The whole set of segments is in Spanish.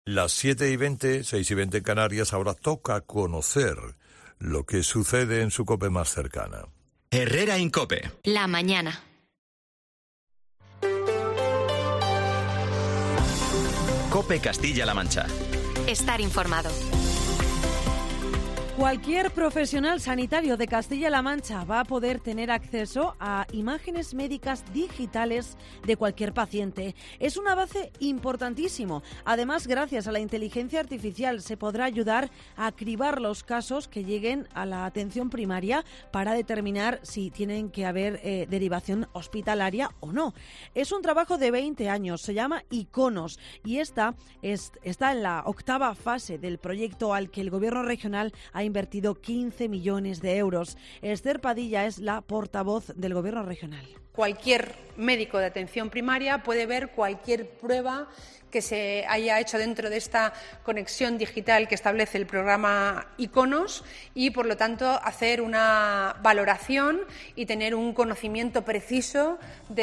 Las 7:20, 6:20 en Canarias, ahora toca conocer lo que sucede en su COPE más cercana. Herrera en COPE. La mañana. COPE Castilla-La Mancha. Estar informado. Cualquier profesional sanitario de Castilla-La Mancha va a poder tener acceso a imágenes médicas digitales de cualquier paciente. Es un avance importantísimo. Además, gracias a la inteligencia artificial se podrá ayudar a cribar los casos que lleguen a la atención primaria para determinar si tienen que haber derivación hospitalaria o no. Es un trabajo de 20 años, se llama Iconos y está en la 8ª fase del proyecto al que el Gobierno regional ha invertido 15 millones de euros. Esther Padilla es la portavoz del Gobierno regional. Cualquier médico de atención primaria puede ver cualquier prueba que se haya hecho dentro de esta conexión digital que establece el programa Iconos y, por lo tanto, hacer una valoración y tener un conocimiento preciso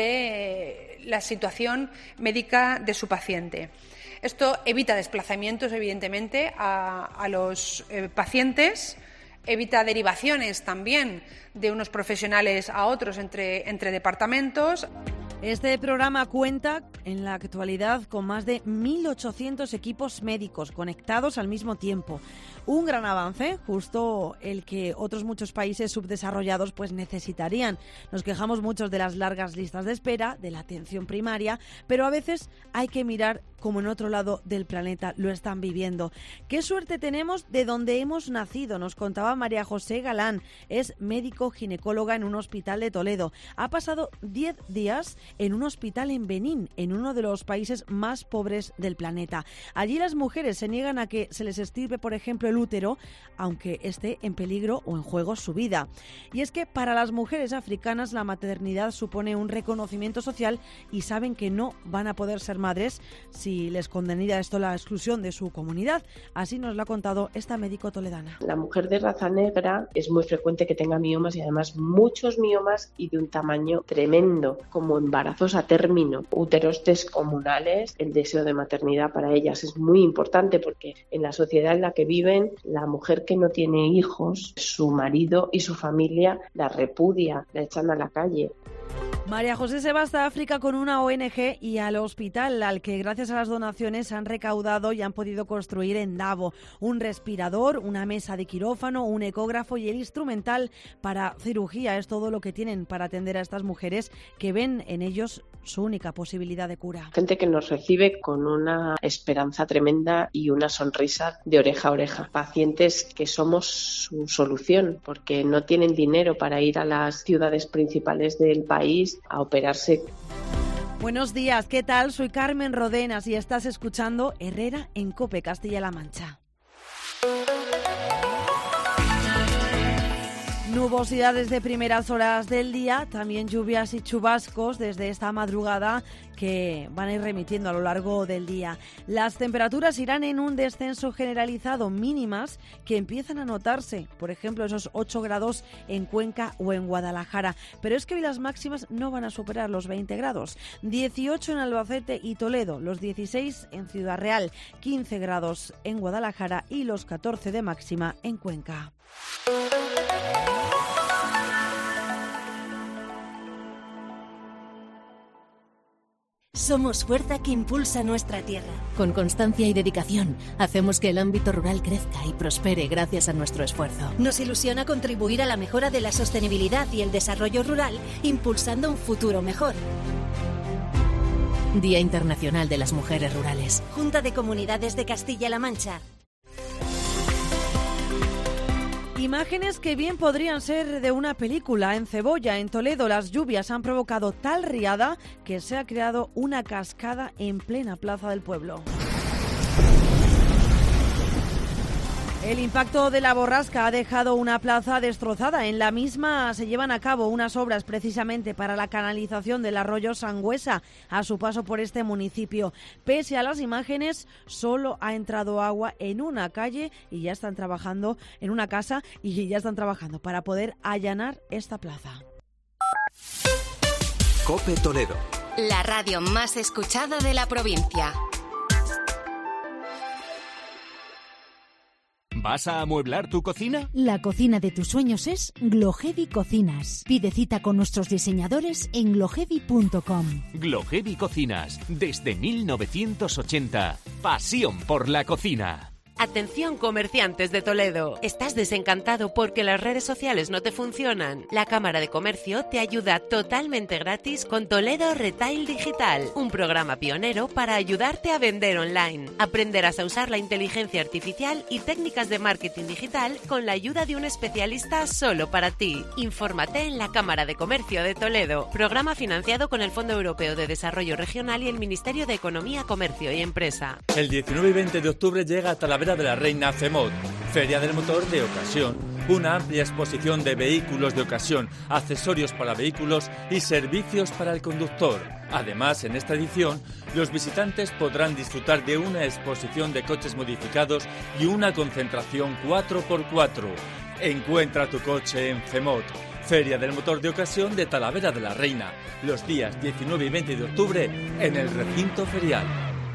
de la situación médica de su paciente. Esto evita desplazamientos, evidentemente, a los pacientes, evita derivaciones también de unos profesionales a otros entre departamentos. Este programa cuenta en la actualidad con más de 1.800 equipos médicos conectados al mismo tiempo. Un gran avance, justo el que otros muchos países subdesarrollados pues necesitarían. Nos quejamos muchos de las largas listas de espera, de la atención primaria, pero a veces hay que mirar como en otro lado del planeta lo están viviendo. Qué suerte tenemos de donde hemos nacido, nos contaba María José Galán. Es médico ginecóloga en un hospital de Toledo. Ha pasado 10 días en un hospital en Benín, en uno de los países más pobres del planeta. Allí las mujeres se niegan a que se les extirpe, por ejemplo, el útero, aunque esté en peligro o en juego su vida. Y es que para las mujeres africanas la maternidad supone un reconocimiento social y saben que no van a poder ser madres si les condenida esto la exclusión de su comunidad. Así nos lo ha contado esta médico toledana. La mujer de raza negra es muy frecuente que tenga miomas y además muchos miomas y de un tamaño tremendo, como embarazos a término, úteros descomunales. El deseo de maternidad para ellas es muy importante porque en la sociedad en la que viven, la mujer que no tiene hijos, su marido y su familia la repudia, la echan a la calle. María José se va hasta África con una ONG y al hospital al que gracias a las donaciones han recaudado y han podido construir en Davo un respirador, una mesa de quirófano, un ecógrafo y el instrumental para cirugía. Es todo lo que tienen para atender a estas mujeres que ven en ellos su única posibilidad de cura. Gente que nos recibe con una esperanza tremenda y una sonrisa de oreja a oreja. Pacientes que somos su solución porque no tienen dinero para ir a las ciudades principales del país a operarse. Buenos días, ¿qué tal? Soy Carmen Rodenas y estás escuchando Herrera en COPE Castilla-La Mancha. Nubosidad desde primeras horas del día, también lluvias y chubascos desde esta madrugada que van a ir remitiendo a lo largo del día. Las temperaturas irán en un descenso generalizado, mínimas que empiezan a notarse, por ejemplo, esos 8 grados en Cuenca o en Guadalajara. Pero es que hoy las máximas no van a superar los 20 grados. 18 en Albacete y Toledo, los 16 en Ciudad Real, 15 grados en Guadalajara y los 14 de máxima en Cuenca. Somos fuerza que impulsa nuestra tierra. Con constancia y dedicación, hacemos que el ámbito rural crezca y prospere gracias a nuestro esfuerzo. Nos ilusiona contribuir a la mejora de la sostenibilidad y el desarrollo rural, impulsando un futuro mejor. Día Internacional de las Mujeres Rurales. Junta de Comunidades de Castilla-La Mancha. Imágenes que bien podrían ser de una película. En Cebolla, en Toledo, las lluvias han provocado tal riada que se ha creado una cascada en plena plaza del pueblo. El impacto de la borrasca ha dejado una plaza destrozada. En la misma se llevan a cabo unas obras precisamente para la canalización del arroyo Sangüesa a su paso por este municipio. Pese a las imágenes, solo ha entrado agua en una calle y ya están trabajando en una casa y ya están trabajando para poder allanar esta plaza. COPE Toledo. La radio más escuchada de la provincia. ¿Vas a amueblar tu cocina? La cocina de tus sueños es Glohevi Cocinas. Pide cita con nuestros diseñadores en glohevi.com. Glohevi Cocinas, desde 1980. Pasión por la cocina. Atención comerciantes de Toledo. ¿Estás desencantado porque las redes sociales no te funcionan? La Cámara de Comercio te ayuda totalmente gratis con Toledo Retail Digital, un programa pionero para ayudarte a vender online. Aprenderás a usar la inteligencia artificial y técnicas de marketing digital con la ayuda de un especialista solo para ti. Infórmate en la Cámara de Comercio de Toledo. Programa financiado con el Fondo Europeo de Desarrollo Regional y el Ministerio de Economía, Comercio y Empresa. El 19 y 20 de octubre llega a Talavera de la Reina FEMOT, Feria del Motor de Ocasión. Una amplia exposición de vehículos de ocasión, accesorios para vehículos y servicios para el conductor. Además, en esta edición, los visitantes podrán disfrutar de una exposición de coches modificados y una concentración 4x4. Encuentra tu coche en FEMOT, Feria del Motor de Ocasión de Talavera de la Reina, los días 19 y 20 de octubre en el recinto ferial.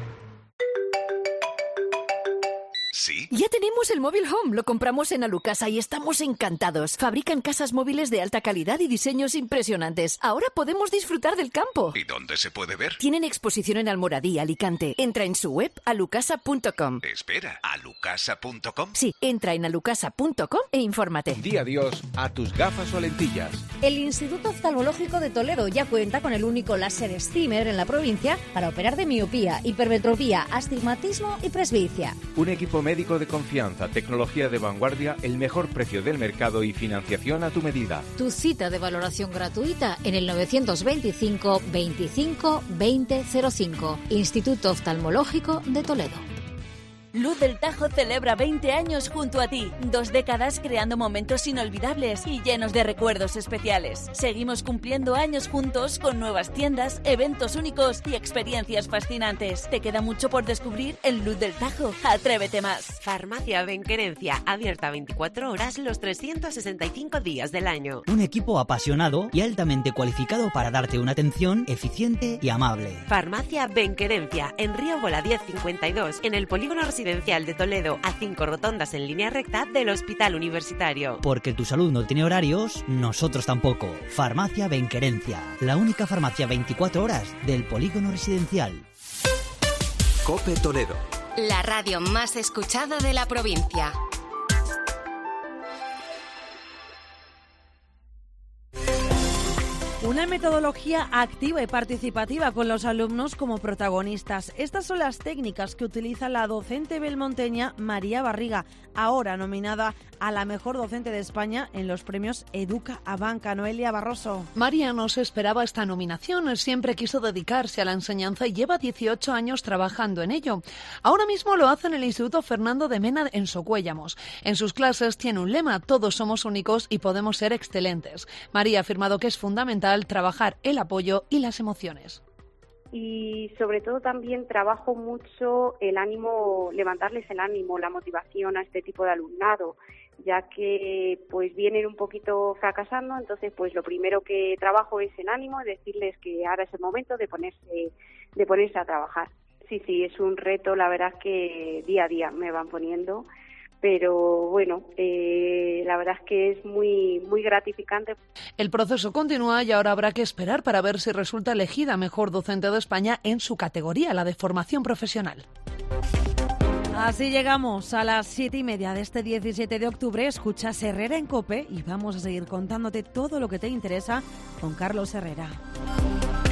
¿Sí? Ya tenemos el Móvil Home, lo compramos en Alucasa y estamos encantados. Fabrican casas móviles de alta calidad y diseños impresionantes. Ahora podemos disfrutar del campo. ¿Y dónde se puede ver? Tienen exposición en Almoradí, Alicante. Entra en su web alucasa.com. Espera, ¿alucasa.com? Sí, entra en alucasa.com e infórmate. Di adiós a tus gafas o lentillas. El Instituto Oftalmológico de Toledo ya cuenta con el único láser Steamer en la provincia para operar de miopía, hipermetropía, astigmatismo y presbicia. Un equipo médico de confianza, tecnología de vanguardia, el mejor precio del mercado y financiación a tu medida. Tu cita de valoración gratuita en el 925 25 2005. Instituto Oftalmológico de Toledo. Luz del Tajo celebra 20 años junto a ti. 2 décadas creando momentos inolvidables y llenos de recuerdos especiales. Seguimos cumpliendo años juntos con nuevas tiendas, eventos únicos y experiencias fascinantes. Te queda mucho por descubrir en Luz del Tajo. ¡Atrévete más! Farmacia Benquerencia, abierta 24 horas los 365 días del año. Un equipo apasionado y altamente cualificado para darte una atención eficiente y amable. Farmacia Benquerencia, en Río Bola 1052, en el polígono residencial de Toledo, a 5 rotondas en línea recta del Hospital Universitario. Porque tu salud no tiene horarios, nosotros tampoco. Farmacia Benquerencia, la única farmacia 24 horas del polígono residencial. COPE Toledo. La radio más escuchada de la provincia. Una metodología activa y participativa con los alumnos como protagonistas. Estas son las técnicas que utiliza la docente belmonteña María Barriga, ahora nominada a la mejor docente de España en los premios Educa a Banca. Noelia Barroso. María no se esperaba esta nominación, siempre quiso dedicarse a la enseñanza y lleva 18 años trabajando en ello. Ahora mismo lo hace en el Instituto Fernando de Mena en Socuéllamos. En sus clases tiene un lema: todos somos únicos y podemos ser excelentes. María ha afirmado que es fundamental trabajar el apoyo y las emociones. Y sobre todo también trabajo mucho el ánimo, levantarles el ánimo, la motivación a este tipo de alumnado, ya que pues vienen un poquito fracasando. Entonces pues lo primero que trabajo es el ánimo y decirles que ahora es el momento de ponerse a trabajar. Sí, es un reto, la verdad es que día a día me van poniendo. Pero bueno, la verdad es que es muy gratificante. El proceso continúa y ahora habrá que esperar para ver si resulta elegida mejor docente de España en su categoría, la de formación profesional. Así llegamos a las 7:30 de este 17 de octubre. Escuchas Herrera en COPE y vamos a seguir contándote todo lo que te interesa con Carlos Herrera.